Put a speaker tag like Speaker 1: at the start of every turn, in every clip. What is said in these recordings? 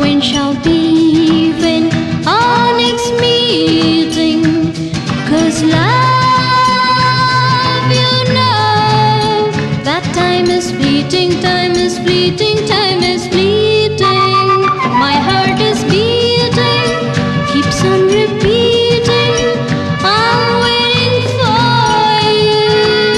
Speaker 1: when shall be when our next meeting? 'Cause love, you know that time is fleeting, time is fleeting, time is fleeting. My heart is beating, keeps on repeating, I'm waiting for you.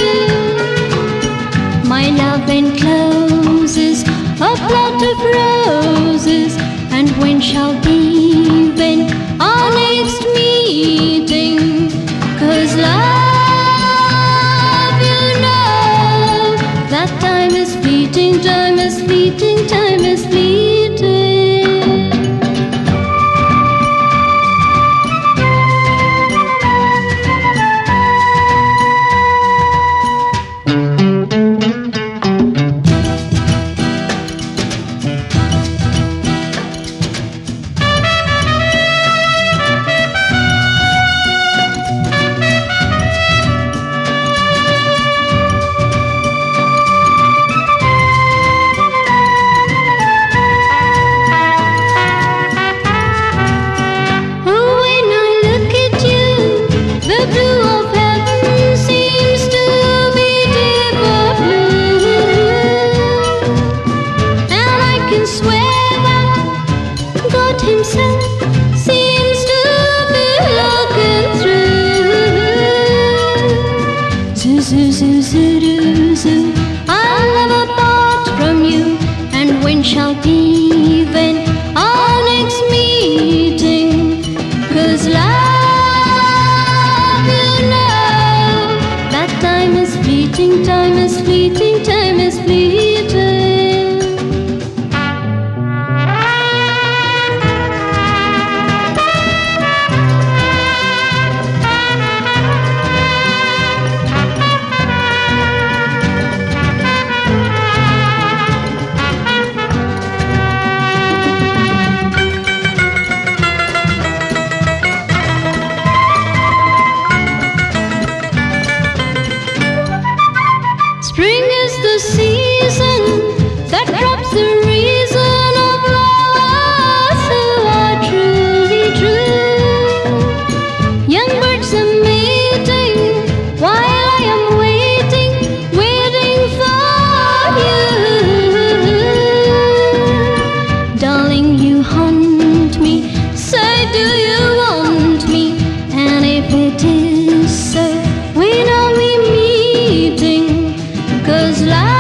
Speaker 1: My love encloses a plot of roses, and when shall be when our next meeting? 'Cause love, you know that time is fleeting, time is fleeting, time is fleeting. Himself seems to be looking through. Zoo, zoo, zoo, zoo, zoo, zoo. I'll never part from you, and when shall be when our next meeting? 'Cause love, you know that time is fleeting, time is fleeting, time is fleeting. Spring is the season that drops the reason of lovers who are truly true. Young birds are mating while I am waiting, waiting for you. Darling, you haunt me, say do you want me? And if it is so, when are we meeting? 'Cause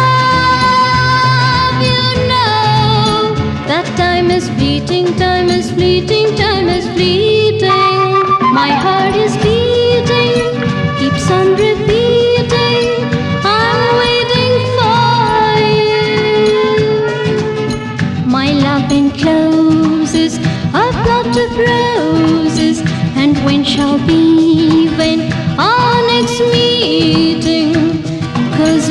Speaker 1: love, you know that time is fleeting, time is fleeting, time is fleeting. My heart is beating, keeps on repeating, I'm waiting for you. My love encloses a plot of roses, and when shall be when our next meeting? 'Cause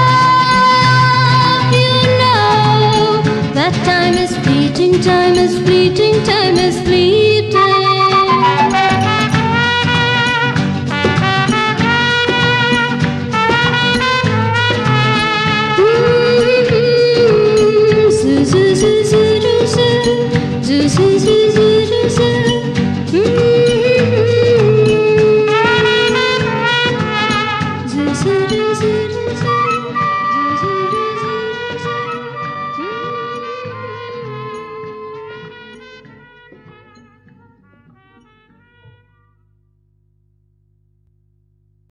Speaker 1: love, you know that time is fleeting, time is fleeting, time is fleeting. Zoo, zoo, zoo, zoo, zoo, zoo, zoo, zoo, zoo, zoo. Zoo, zoo, zoo, zoo, zoo.